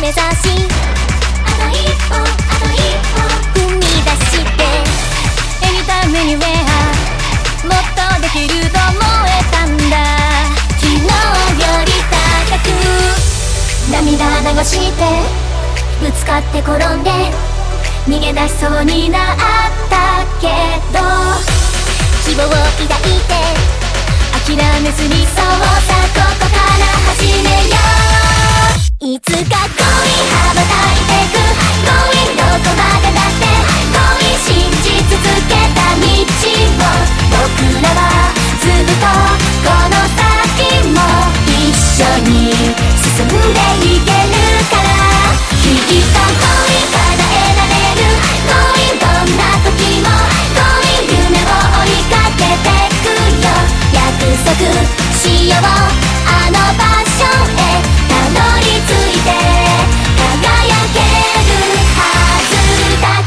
目指し、あと一歩あと一歩踏み出してエニタイムにウェアもっとできると思えたんだ。昨日より高く涙流してぶつかって転んで逃げ出しそうになったけど希望を抱いて諦めずに、そうさここから始めよう。いつか恋羽ばたいてく恋どこまでだって恋信じ続けた道を僕らはずっとこの先も一緒に進んでいけるから、きっと恋叶えられる恋どんな時も恋夢を追いかけてくよ。約束しようあの場所へたどり着いて輝けるはずだ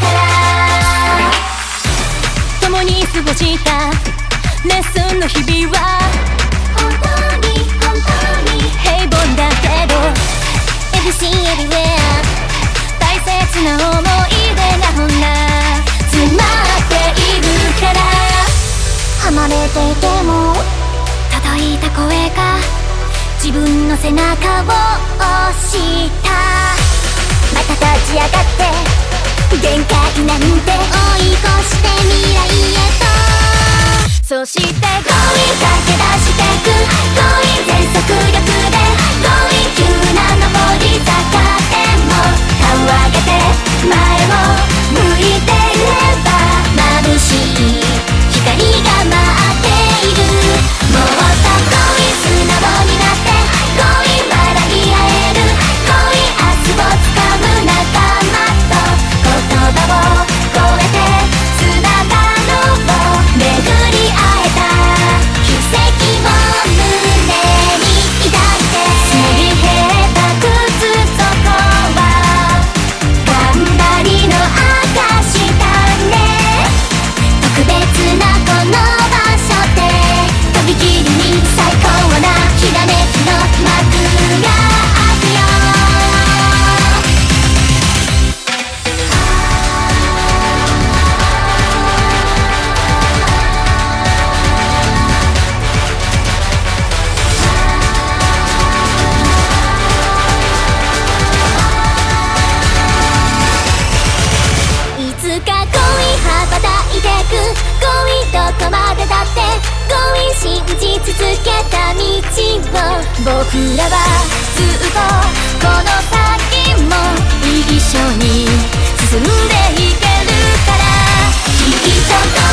から。共に過ごしたレッスンの日々は本当に本当に平凡だけど Everything Everywhere 大切な思い出がほら詰まっているから、離れていても届いた声が自分の背中を押した。また立ち上がって限界なんて追い越して未来へと、そして恋駆け出してく恋全速力で恋急な上り坂でも顔上げて前を向いてれば眩しい光が待っている。もっと恋素直になって恋笑い合える恋明日をつかむ仲間と言葉を超えてつながろう。巡り会えた奇跡も胸に抱いてすり減った靴底は頑張りの証だね。特別なこの場所でとびきりに最高なきらめきの幕が開くよ。いつか恋羽ばたいてく恋どこまでだって恋信じ続けた道を僕らはずっとこの先も一緒に進んでいけるから、きっと